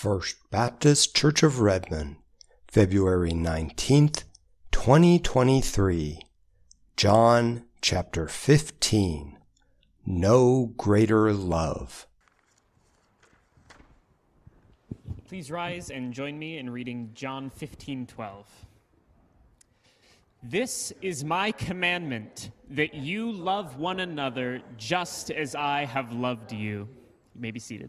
First Baptist Church of Redmond, February 19th, 2023. John chapter 15. No greater love. Please rise and join me in reading John 15:12. This is my commandment, that you love one another just as I have loved you. You may be seated.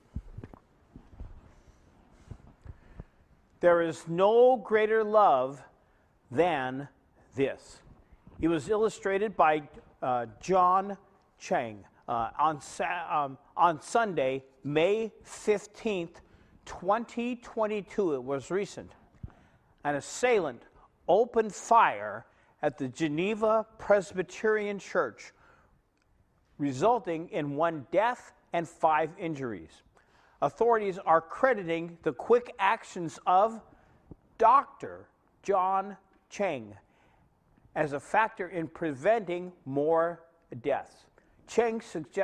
There is no greater love than this. It was illustrated by John Chang on Sunday, May 15th, 2022. It was recent. An assailant opened fire at the Geneva Presbyterian Church, resulting in 1 death and 5 injuries. Authorities are crediting the quick actions of Dr. John Chang as a factor in preventing more deaths. Chang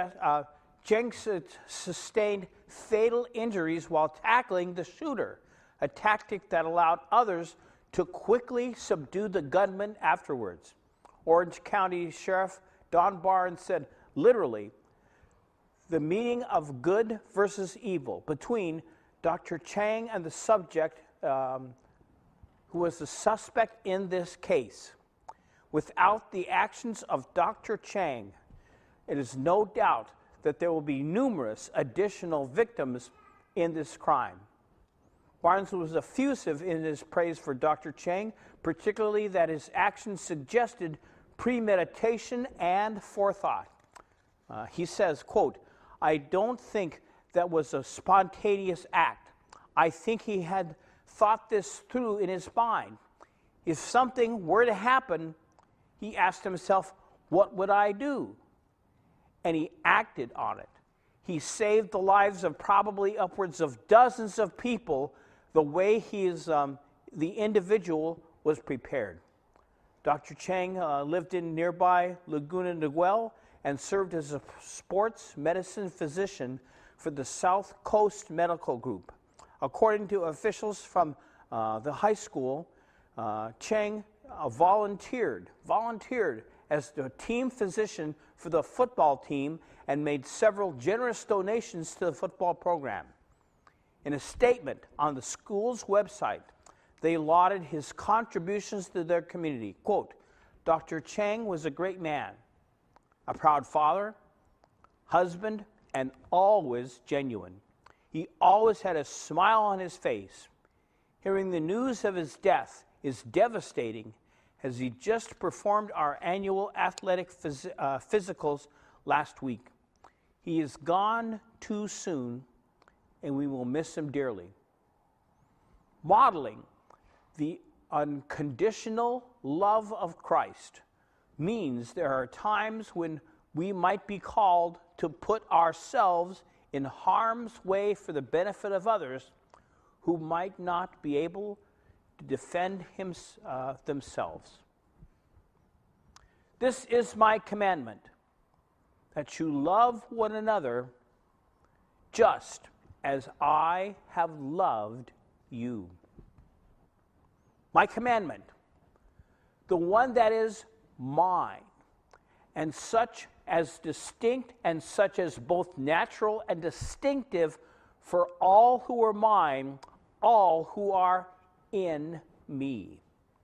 sustained fatal injuries while tackling the shooter, a tactic that allowed others to quickly subdue the gunman afterwards. Orange County Sheriff Don Barnes said, literally, the meeting of good versus evil between Dr. Chang and the subject, who was the suspect in this case. Without the actions of Dr. Chang, it is no doubt that there will be numerous additional victims in this crime. Barnes was effusive in his praise for Dr. Chang, particularly that his actions suggested premeditation and forethought. He says, quote, I don't think that was a spontaneous act. I think he had thought this through in his mind. If something were to happen, he asked himself, what would I do? And he acted on it. He saved the lives of probably upwards of dozens of people the way the individual was prepared. Dr. Chang lived in nearby Laguna Niguel and served as a sports medicine physician for the South Coast Medical Group. According to officials from the high school, Chang volunteered as the team physician for the football team and made several generous donations to the football program. In a statement on the school's website, they lauded his contributions to their community. Quote, Dr. Chang was a great man, a proud father, husband, and always genuine. He always had a smile on his face. Hearing the news of his death is devastating, as he just performed our annual athletic physicals last week. He is gone too soon, and we will miss him dearly. Modeling the unconditional love of Christ means there are times when we might be called to put ourselves in harm's way for the benefit of others who might not be able to defend themselves. This is my commandment, that you love one another just as I have loved you. My commandment, the one that is mine, and such as distinct and such as both natural and distinctive for all who are mine, all who are in me.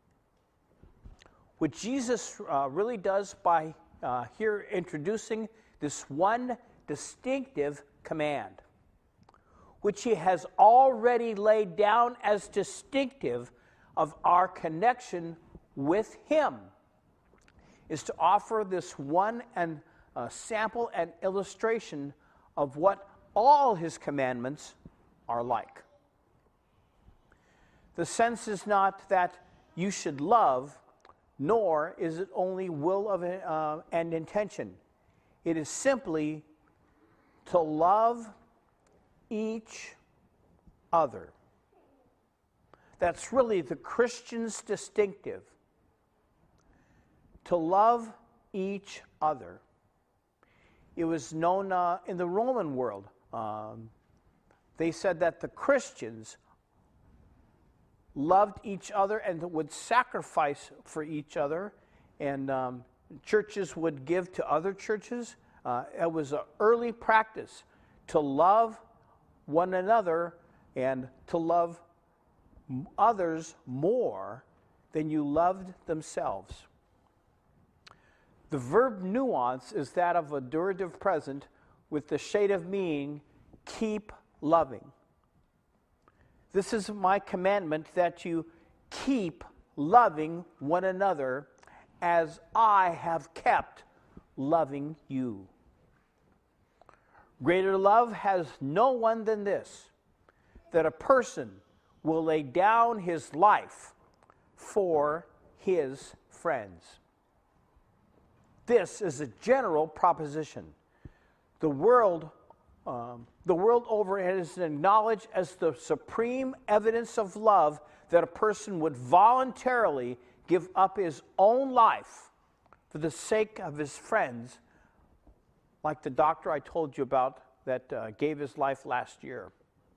What Jesus really does by here introducing this one distinctive command, which he has already laid down as distinctive of our connection with him, is to offer this one and sample and illustration of what all his commandments are like. The sense is not that you should love, nor is it only will of and intention. It is simply to love each other. That's really the Christian's distinctive. To love each other. It was known in the Roman world They said that the Christians loved each other and would sacrifice for each other, and churches would give to other churches. It was an early practice to love one another and to love others more than you loved themselves. The verb nuance is that of a durative present with the shade of meaning, keep loving. This is my commandment, that you keep loving one another as I have kept loving you. Greater love has no one than this, that a person will lay down his life for his friends. This is a general proposition. The world over it is acknowledged as the supreme evidence of love that a person would voluntarily give up his own life for the sake of his friends, like the doctor I told you about that gave his life last year.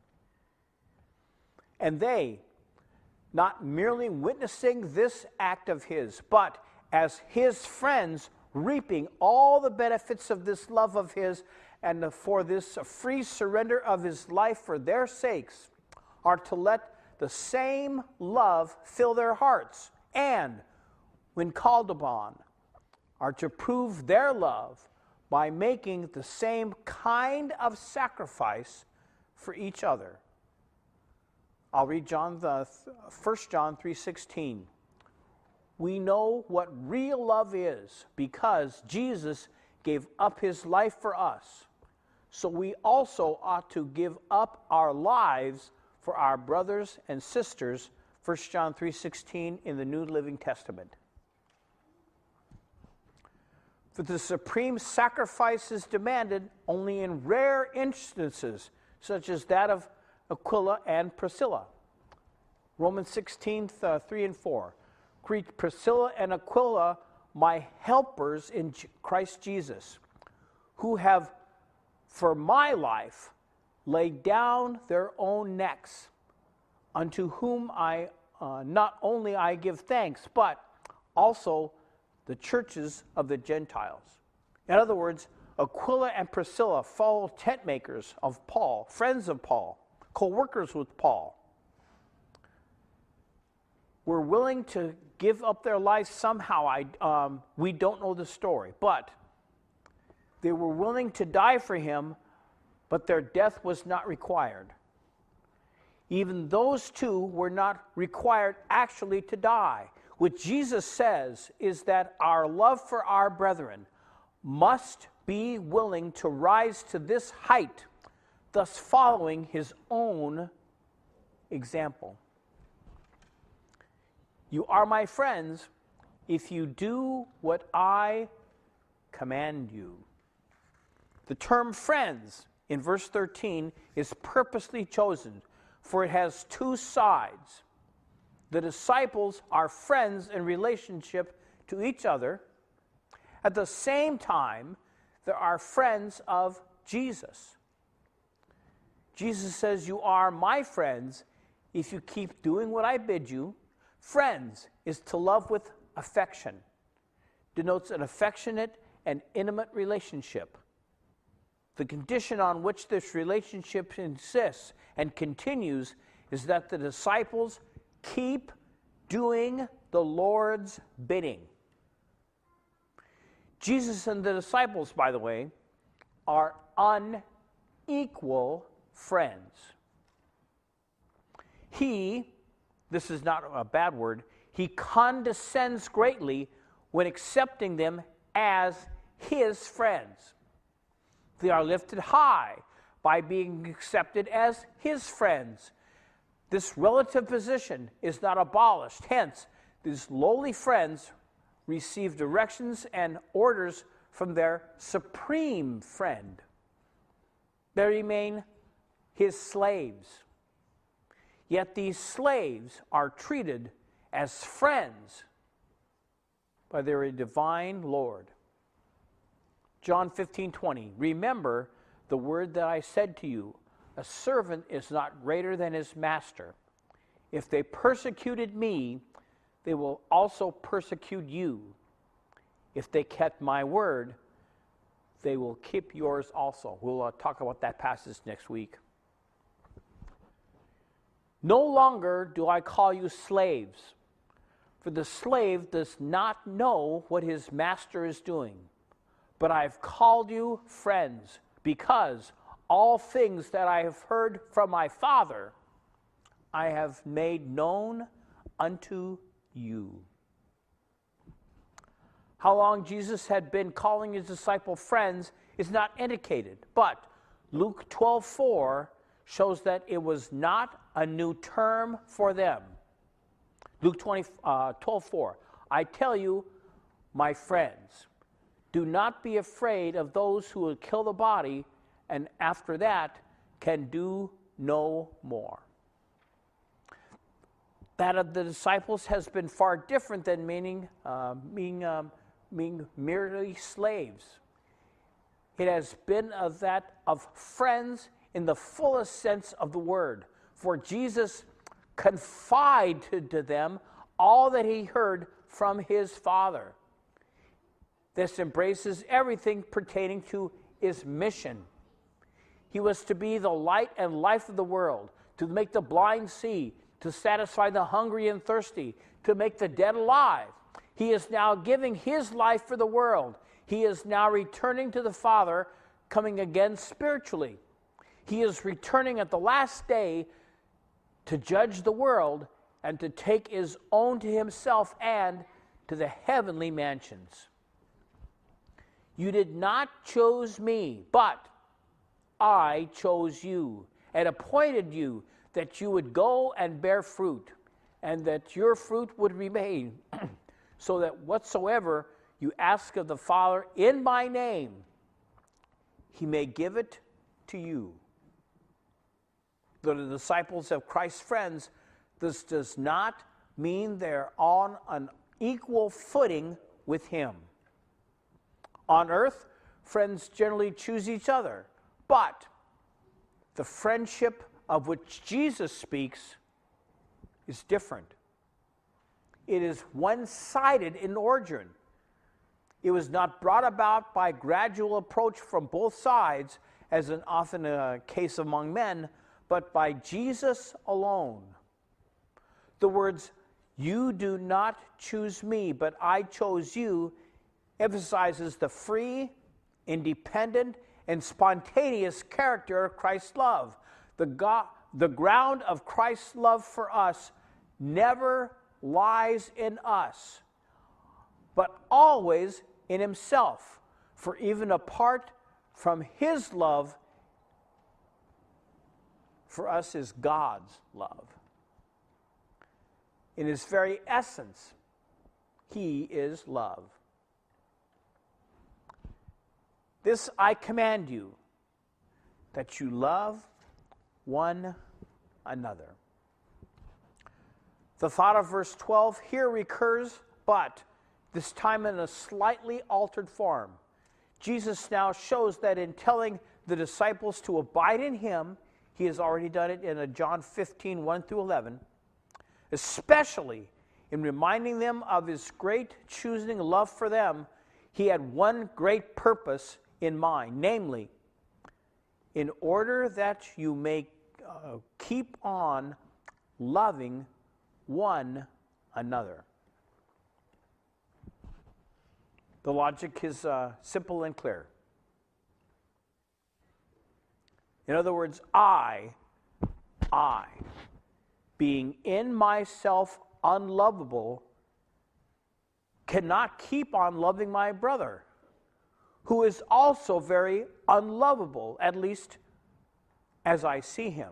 And they, not merely witnessing this act of his, but as his friends, reaping all the benefits of this love of his, and for this free surrender of his life for their sakes, are to let the same love fill their hearts, and, when called upon, are to prove their love by making the same kind of sacrifice for each other. I'll read 1 John 3:16. We know what real love is because Jesus gave up his life for us. So we also ought to give up our lives for our brothers and sisters, 1 John 3:16 in the New Living Testament. For the supreme sacrifice is demanded only in rare instances, such as that of Aquila and Priscilla. Romans 16:3 and 4. Greet Priscilla and Aquila, my helpers in Christ Jesus, who have, for my life, laid down their own necks, unto whom I not only I give thanks, but also the churches of the Gentiles. In other words, Aquila and Priscilla, fellow tent makers of Paul, friends of Paul, co-workers with Paul, were willing to give up their lives somehow. We don't know the story, but they were willing to die for him, but their death was not required. Even those two were not required actually to die. What Jesus says is that our love for our brethren must be willing to rise to this height, thus following his own example. You are my friends if you do what I command you. The term friends in verse 13 is purposely chosen, for it has two sides. The disciples are friends in relationship to each other. At the same time, there are friends of Jesus. Jesus says, you are my friends if you keep doing what I bid you. Friends is to love with affection, denotes an affectionate and intimate relationship. The condition on which this relationship insists and continues is that the disciples keep doing the Lord's bidding. Jesus and the disciples, by the way, are unequal friends. This is not a bad word, he condescends greatly when accepting them as his friends. They are lifted high by being accepted as his friends. This relative position is not abolished. Hence, these lowly friends receive directions and orders from their supreme friend. They remain his slaves. Yet these slaves are treated as friends by their divine Lord. John 15:20. Remember the word that I said to you, A servant is not greater than his master. If they persecuted me, they will also persecute you. If they kept my word, they will keep yours also. We'll talk about that passage next week. No longer do I call you slaves, for the slave does not know what his master is doing. But I've called you friends, because all things that I have heard from my Father, I have made known unto you. How long Jesus had been calling his disciple friends is not indicated, but Luke 12:4 shows that it was not a new term for them. Luke 12:4, I tell you, my friends, do not be afraid of those who will kill the body, and after that can do no more. That of the disciples has been far different than being merely slaves. It has been of that of friends in the fullest sense of the word. For Jesus confided to them all that he heard from his Father. This embraces everything pertaining to his mission. He was to be the light and life of the world, to make the blind see, to satisfy the hungry and thirsty, to make the dead alive. He is now giving his life for the world. He is now returning to the Father, coming again spiritually. He is returning at the last day to judge the world and to take his own to himself and to the heavenly mansions. You did not choose me, but I chose you and appointed you that you would go and bear fruit, and that your fruit would remain, so that whatsoever you ask of the Father in my name, he may give it to you. Though the disciples of Christ's friends, this does not mean they're on an equal footing with him. On earth, friends generally choose each other, but the friendship of which Jesus speaks is different. It is one-sided in origin. It was not brought about by gradual approach from both sides, as is often a case among men, but by Jesus alone. The words, you do not choose me, but I chose you, emphasizes the free, independent, and spontaneous character of Christ's love. The ground of Christ's love for us never lies in us, but always in himself. For even apart from his love, for us is God's love. In his very essence, he is love. This I command you, that you love one another. The thought of verse 12 here recurs, but this time in a slightly altered form. Jesus now shows that in telling the disciples to abide in him, he has already done it in John 15, 1 through 11, especially in reminding them of his great choosing love for them. He had one great purpose in mind, namely, in order that you may keep on loving one another. The logic is simple and clear. In other words, I, being in myself unlovable, cannot keep on loving my brother, who is also very unlovable, at least as I see him,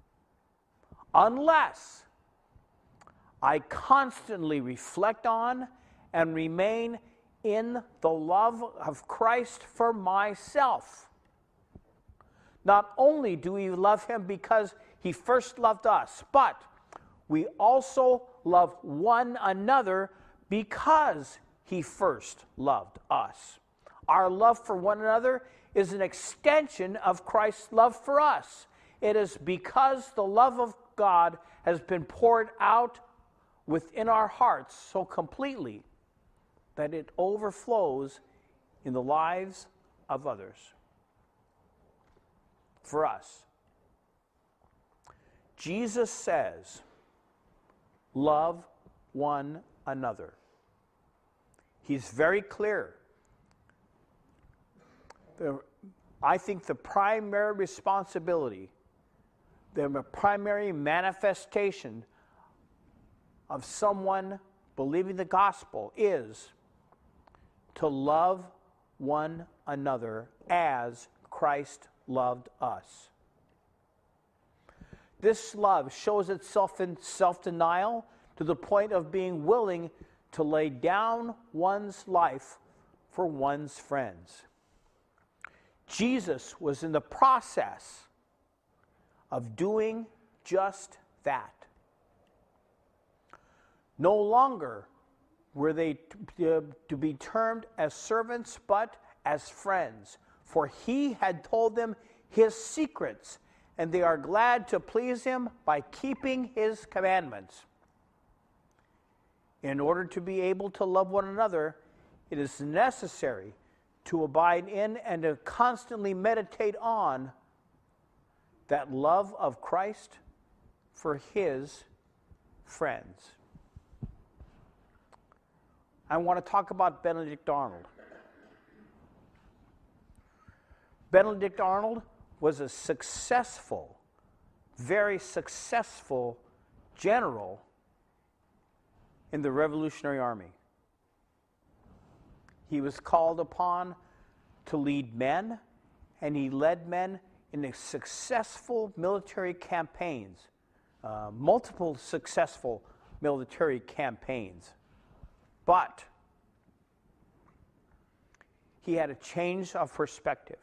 unless I constantly reflect on and remain in the love of Christ for myself. Not only do we love him because he first loved us, but we also love one another because he first loved us. Our love for one another is an extension of Christ's love for us. It is because the love of God has been poured out within our hearts so completely that it overflows in the lives of others. For us, Jesus says, love one another. He's very clear. I think the primary responsibility, the primary manifestation of someone believing the gospel is to love one another as Christ loved us. This love shows itself in self-denial to the point of being willing to lay down one's life for one's friends. Jesus was in the process of doing just that. No longer were they to be termed as servants, but as friends, for he had told them his secrets, and they are glad to please him by keeping his commandments. In order to be able to love one another, it is necessary to abide in and to constantly meditate on that love of Christ for his friends. I want to talk about Benedict Arnold. Benedict Arnold was a successful, very successful general in the Revolutionary Army. He was called upon to lead men, and he led men in successful military campaigns, multiple successful military campaigns. But he had a change of perspective.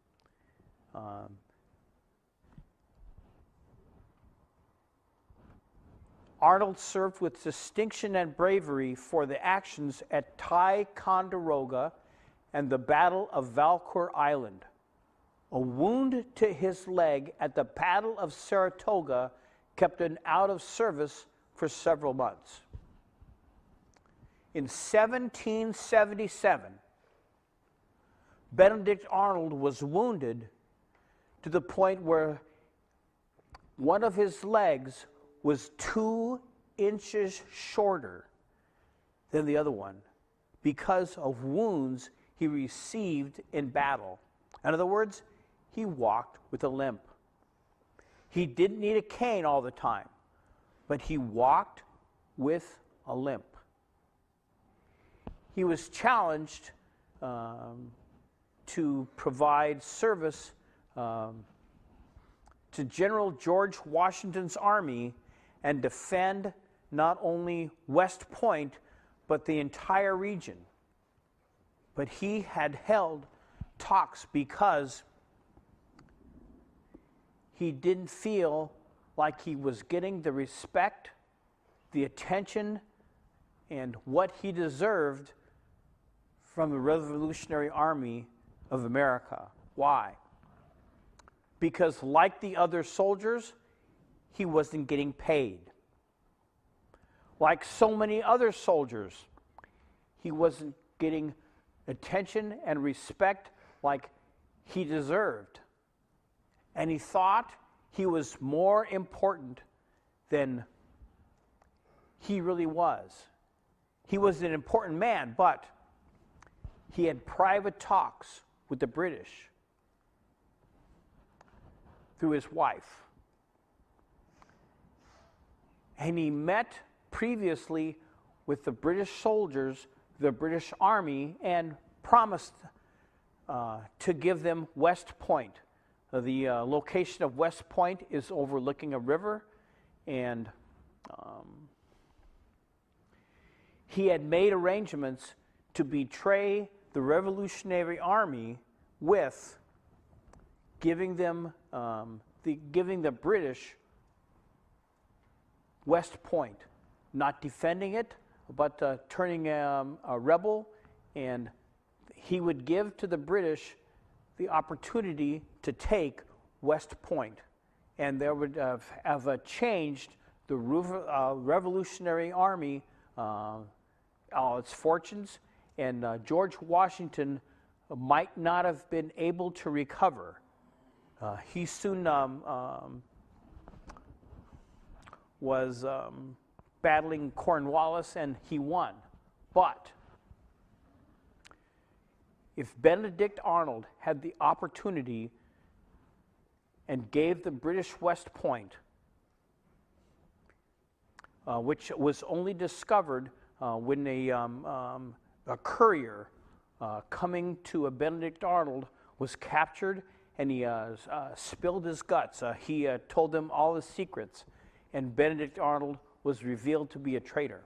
Arnold served with distinction and bravery for the actions at Ticonderoga and the Battle of Valcour Island. A wound to his leg at the Battle of Saratoga kept him out of service for several months. In 1777, Benedict Arnold was wounded to the point where one of his legs was 2 inches shorter than the other one because of wounds he received in battle. In other words, he walked with a limp. He didn't need a cane all the time, but he walked with a limp. He was challenged to provide service to General George Washington's army and defend not only West Point, but the entire region. But he had held talks because he didn't feel like he was getting the respect, the attention, and what he deserved from the Revolutionary Army of America. Why? Because like the other soldiers, he wasn't getting paid. Like so many other soldiers, he wasn't getting attention and respect like he deserved. And he thought he was more important than he really was. He was an important man, but he had private talks with the British through his wife. And he met previously with the British soldiers, the British Army, and promised to give them West Point. The location of West Point is overlooking a river, and he had made arrangements to betray the Revolutionary Army with giving them giving the British West Point, not defending it, but turning a rebel, and he would give to the British the opportunity to take West Point and there would have changed the Revolutionary Army, all its fortunes, and George Washington might not have been able to recover. He soon was battling Cornwallis, and he won. But if Benedict Arnold had the opportunity and gave the British West Point, which was only discovered when a courier coming to a Benedict Arnold was captured, and he spilled his guts. He told them all his secrets, and Benedict Arnold was revealed to be a traitor.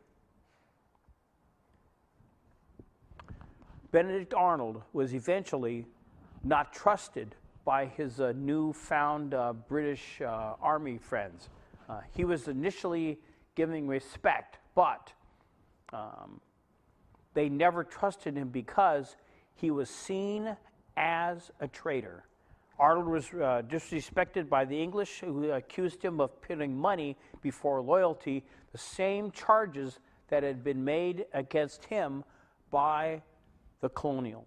Benedict Arnold was eventually not trusted by his newfound British Army friends. He was initially giving respect, but they never trusted him because he was seen as a traitor. Arnold was disrespected by the English, who accused him of putting money before loyalty, the same charges that had been made against him by the colonials.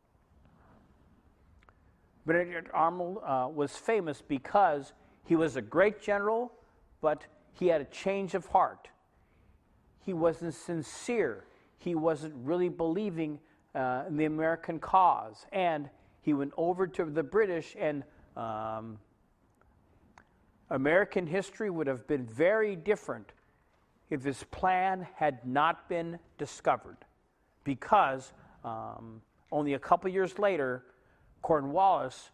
Benedict Arnold was famous because he was a great general, but he had a change of heart. He wasn't sincere. He wasn't really believing in the American cause. And he went over to the British, and American history would have been very different if his plan had not been discovered. Because only a couple years later, Cornwallis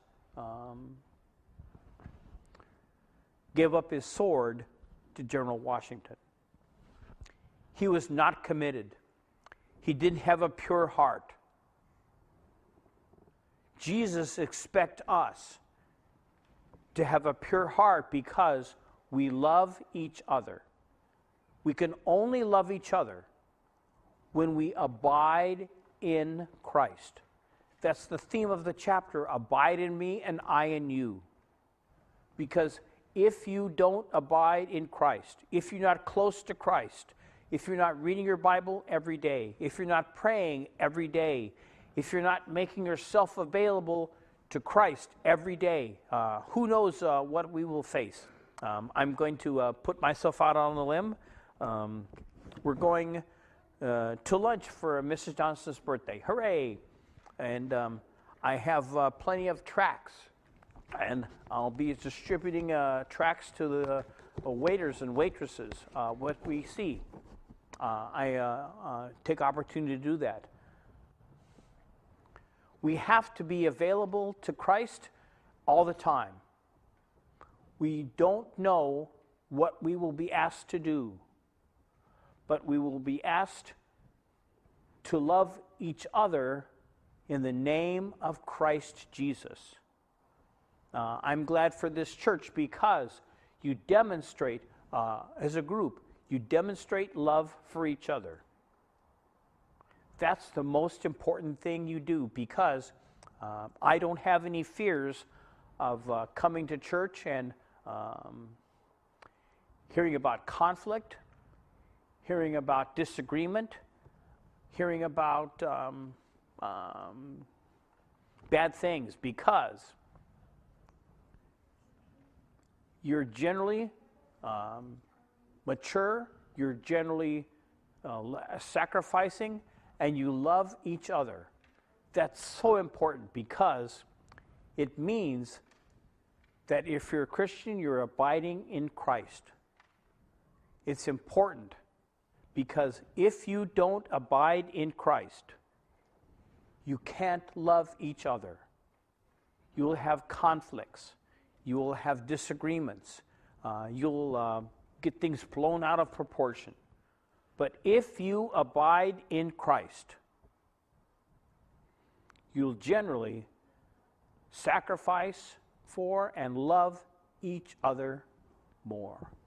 gave up his sword to General Washington. He was not committed. He didn't have a pure heart. Jesus expects us to have a pure heart because we love each other. We can only love each other when we abide in Christ. That's the theme of the chapter, abide in me and I in you. Because if you don't abide in Christ, if you're not close to Christ, if you're not reading your Bible every day, if you're not praying every day, if you're not making yourself available to Christ every day, who knows what we will face. I'm going to put myself out on a limb. We're going to lunch for Mrs. Johnson's birthday. Hooray! And I have plenty of tracts, and I'll be distributing tracts to the waiters and waitresses, what we see. I take opportunity to do that. We have to be available to Christ all the time. We don't know what we will be asked to do, but we will be asked to love each other in the name of Christ Jesus. I'm glad for this church because you demonstrate, as a group, you demonstrate love for each other. That's the most important thing you do, because I don't have any fears of coming to church and hearing about conflict, hearing about disagreement, hearing about bad things, because you're generally mature, you're generally sacrificing, and you love each other. That's so important, because it means that if you're a Christian, you're abiding in Christ. It's important, because if you don't abide in Christ, you can't love each other. You will have conflicts. You will have disagreements. You'll get things blown out of proportion. But if you abide in Christ, you'll generally sacrifice for and love each other more.